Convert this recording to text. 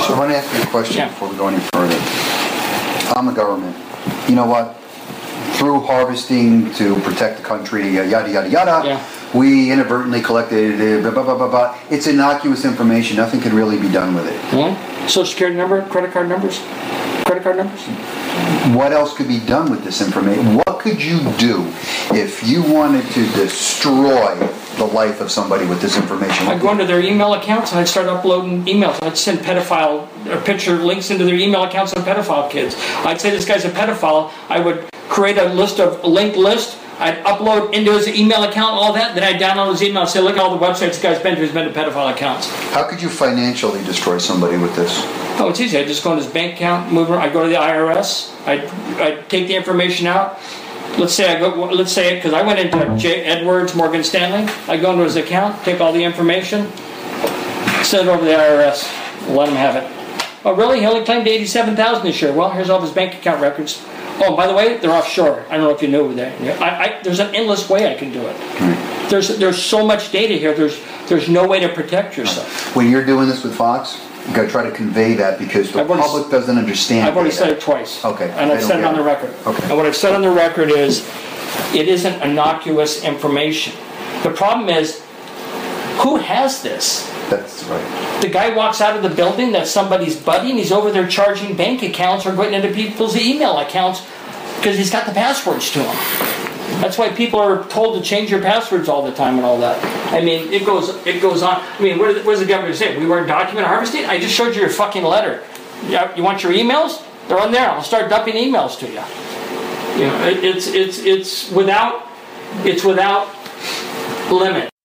Sure. I want to ask you a question before we go any further. I'm the government. You know what? Through harvesting to protect the country, yada, yada, yada, we inadvertently collected, blah, blah, blah, blah, blah. It's innocuous information. Nothing could really be done with it. Social security number, credit card numbers? Credit card numbers? What else could be done with this information? What could you do if you wanted to destroy the life of somebody with this information? I'd go into their email accounts and I'd start uploading emails. I'd send pedophile or picture links into their email accounts of pedophile kids. I'd say this guy's a pedophile. I would create a linked list. I'd upload into his email account all that. Then I'd download his email and say, look at all the websites this guy's been to. He's been to pedophile accounts. How could you financially destroy somebody with this? Oh, it's easy. I'd just go into his bank account, I'd go to the IRS. I'd take the information out. Let's say because I went into J. Edwards, Morgan Stanley. I'd go into his account, take all the information, send it over to the IRS, let him have it. Oh, really? He only claimed $87,000 this year. Well, here's all of his bank account records. Oh, by the way, they're offshore. I don't know if you knew that. There's an endless way I can do it. There's so much data here. There's no way to protect yourself. When you're doing this with Fox, you've got to try to convey that because the public doesn't understand. I've already said it twice. Okay. And I've said it on the record. Okay. And what I've said on the record is, it isn't innocuous information. The problem is, who has this? That's right. The guy walks out of the building, that's somebody's buddy, and he's over there charging bank accounts or going into people's email accounts because he's got the passwords to them. That's why people are told to change your passwords all the time and all that. I mean, it goes on. I mean, what does the government say? We weren't document harvesting? I just showed you your fucking letter. You want your emails? They're on there. I'll start dumping emails to you. You know, it's without limit.